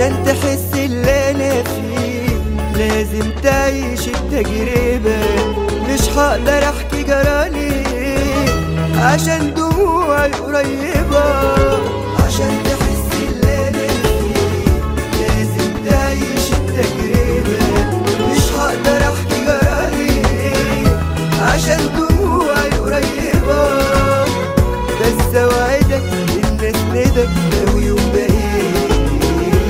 عشان تحس اللي انا فيه لازم تعيش التجربة. مش هقدر احكي جرالي عشان دموعي قريبة. عشان تحس اللي انا فيه لازم تعيش التجربة. مش هقدر احكي جرالي عشان دموعي قريبة. بس اوعدك ان اسندك لو يوم بقيت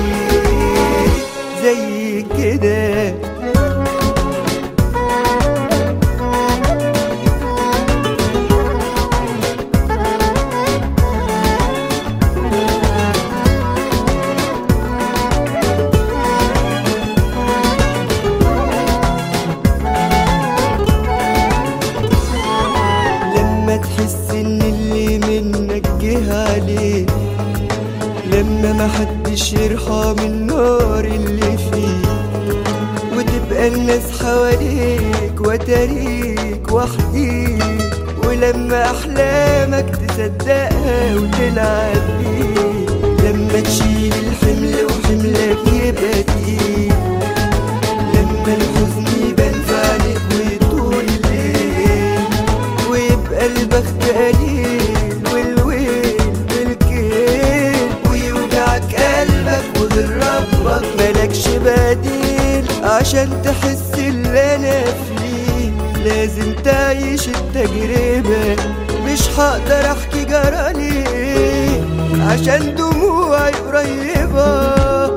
زي كده. لما تحس ان اللي منك جه عليك، لما محدش يرحم النار اللي فيك، وتبقى الناس حواليك وتريك وحديك، ولما احلامك تصدقها وتلعب بيك، لما تشيل الحمل وحملك يبقى تقيل، لما الحزن يبان في عينيك وطول الليل، ويبقى البخت قليل والويل بالكيل، ويوجعك قلبك وغير ربك ملكش بديل. عشان تحس اللي انا فيه لازم تعيش التجربة. مش هقدر احكي جرالي عشان دموعي قريبة.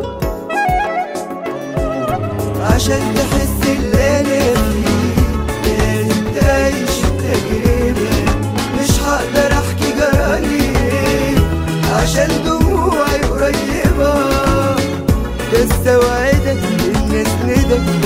عشان تحس اللي انا فيه لازم تعيش التجربة. مش هقدر احكي جرالي عشان دموعي قريبة. بس اوعدك ان اسندك